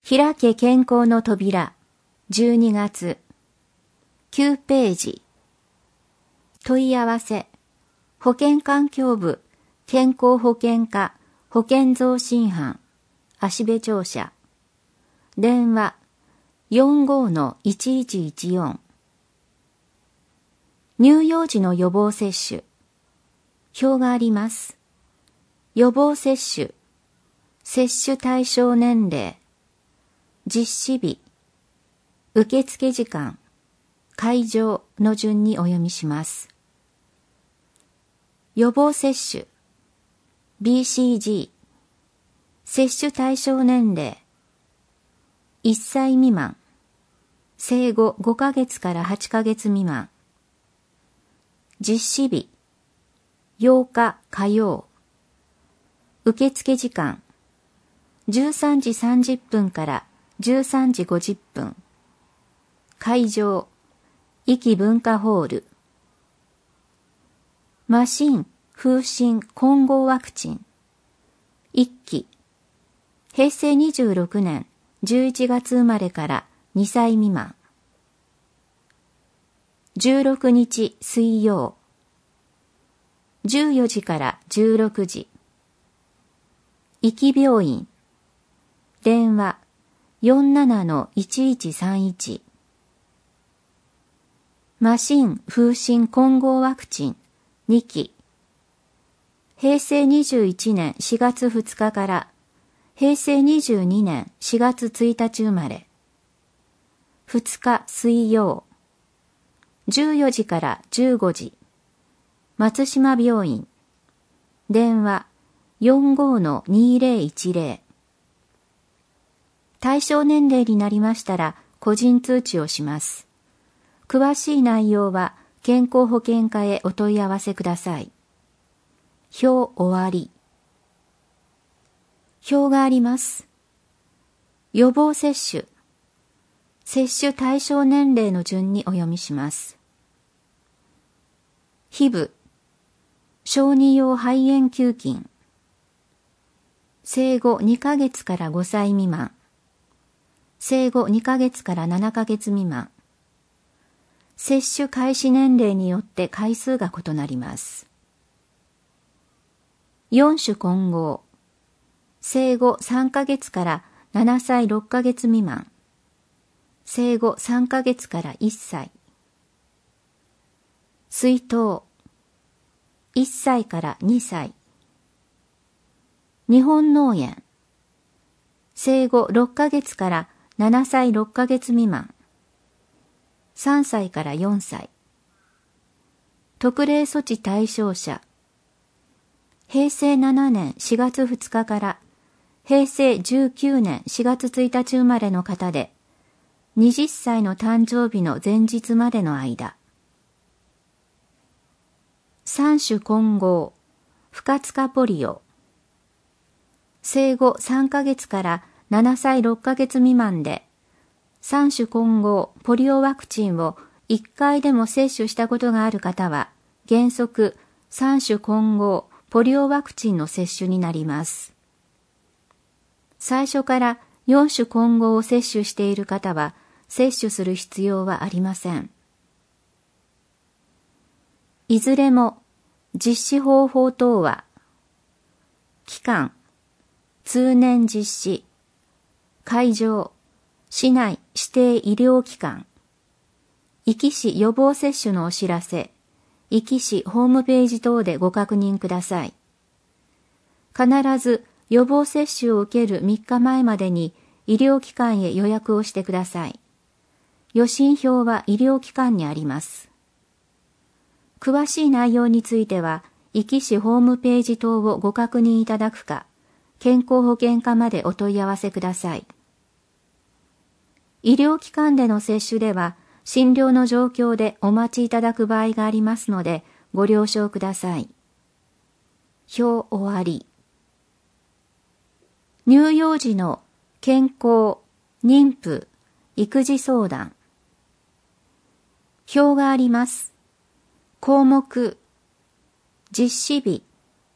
開け健康の扉、12月。9ページ。問い合わせ。保健環境部、健康保険課、保健増進班、芦部庁舎。電話、45-1114。乳幼児の予防接種。表があります。予防接種。接種対象年齢。実施日。受付時間。会場の順にお読みします。予防接種。BCG。接種対象年齢。1歳未満。生後5ヶ月から8ヶ月未満。実施日。8日火曜。受付時間。13時30分から13時50分。会場。壱岐文化ホール。麻疹、風疹混合ワクチン。1期。平成26年11月生まれから2歳未満。16日水曜。14時から16時。壱岐病院。電話 47-1131。麻疹、風疹混合ワクチン2期。平成21年4月2日から平成22年4月1日生まれ。2日水曜。14時から15時。松島病院。電話 45-2010。対象年齢になりましたら個人通知をします。詳しい内容は健康保険課へお問い合わせください。表終わり。表があります。予防接種。接種対象年齢の順にお読みします。皮膚。小児用肺炎球菌。生後2ヶ月から5歳未満。生後2ヶ月から7ヶ月未満。接種開始年齢によって回数が異なります。4種混合。生後3ヶ月から7歳6ヶ月未満。生後3ヶ月から1歳。水痘。1歳から2歳。日本脳炎。生後6ヶ月から7歳6ヶ月未満。3歳から4歳。特例措置対象者。平成7年4月2日から平成19年4月1日生まれの方で、20歳の誕生日の前日までの間。3種混合。不活化ポリオ。生後3ヶ月から7歳6ヶ月未満で、3種混合ポリオワクチンを1回でも接種したことがある方は、原則3種混合ポリオワクチンの接種になります。最初から4種混合を接種している方は、接種する必要はありません。いずれも実施方法等は、期間、通年実施、会場、市内指定医療機関、壱岐市予防接種のお知らせ、壱岐市ホームページ等でご確認ください。必ず予防接種を受ける3日前までに医療機関へ予約をしてください。予診票は医療機関にあります。詳しい内容については、壱岐市ホームページ等をご確認いただくか、健康保険課までお問い合わせください。医療機関での接種では、診療の状況でお待ちいただく場合がありますので、ご了承ください。表終わり。乳幼児の健康、妊婦、育児相談。表があります。項目、実施日、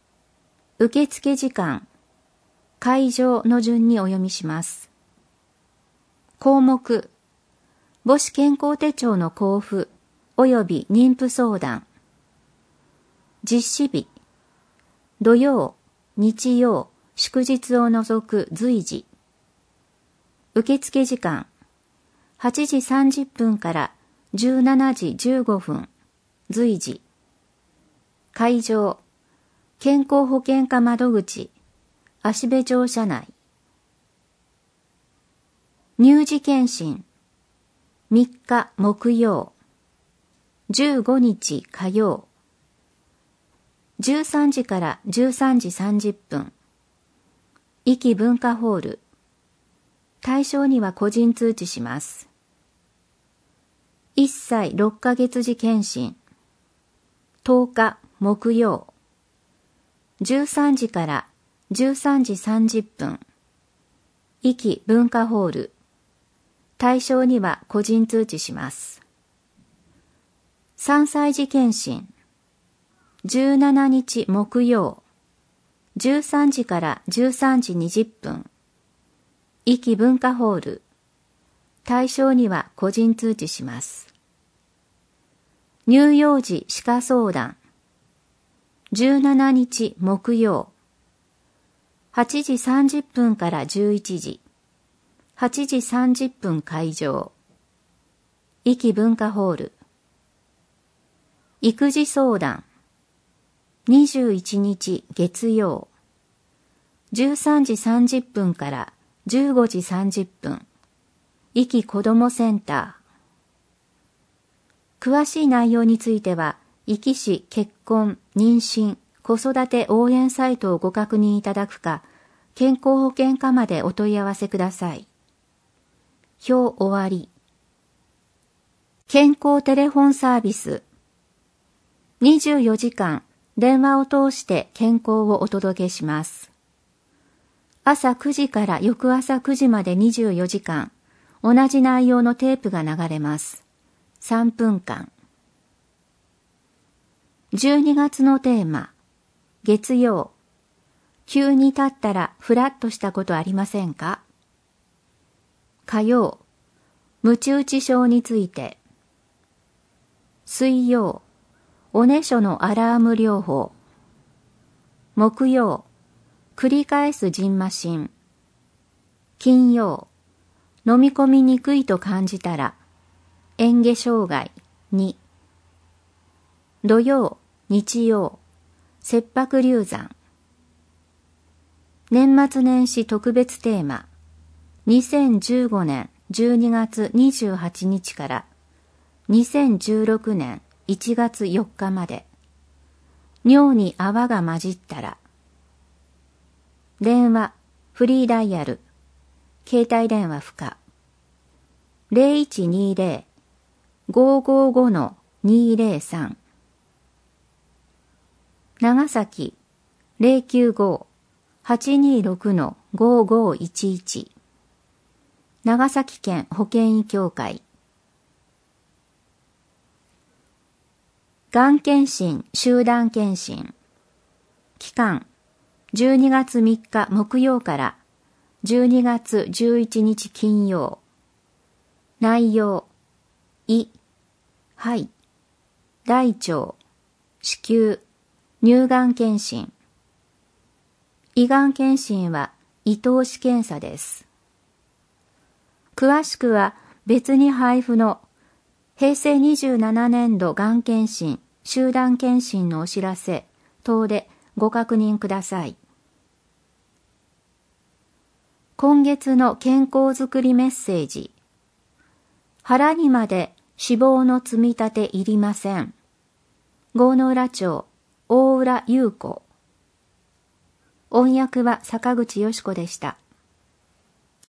受付時間、会場の順にお読みします。 項目、母子健康手帳の交付及び妊婦相談。実施日、土曜、日曜、祝日を除く随時。受付時間、8時30分から17時15分、随時。会場、健康保険課窓口、芦部庁舎内。乳児検診、3日木曜、15日火曜、13時から13時30分、壱岐文化ホール。対象には個人通知します。1歳6ヶ月児検診、10日木曜、13時から13時30分、壱岐文化ホール。対象には個人通知します。3歳児検診、17日木曜、13時から13時20分、壱岐文化ホール。対象には個人通知します。乳幼児歯科相談、17日木曜、8時30分から11時、8時30分会場、壱岐文化ホール。育児相談、21日月曜、13時30分から15時30分、壱岐子どもセンター。詳しい内容については、壱岐市結婚、妊娠、子育て応援サイトをご確認いただくか、健康保険課までお問い合わせください。表終わり。健康テレフォンサービス。24時間電話を通して健康をお届けします。朝9時から翌朝9時まで24時間、同じ内容のテープが流れます。3分間。12月のテーマ、月曜。急に立ったらふらっとしたことありませんか？火曜、ムチ打ち症について。水曜、おねしょのアラーム療法。木曜、繰り返す蕁麻疹。金曜、飲み込みにくいと感じたら、嚥下障害2。土曜、日曜、切迫流産。年末年始特別テーマ、2015年12月28日から2016年1月4日まで。尿に泡が混じったら。電話、フリーダイヤル、携帯電話不可。0120-555-203。長崎、095-826-5511。長崎県保健医協会。がん検診集団検診。期間、12月3日木曜から12月11日金曜。内容、胃、肺、大腸、子宮、乳がん検診。胃がん検診は胃透視検査です。詳しくは別に配布の平成27年度がん検診集団検診のお知らせ等でご確認ください。今月の健康づくりメッセージ。腹にまで脂肪の積み立ていりません。郷ノ浦町大浦優子。音訳は坂口よし子でした。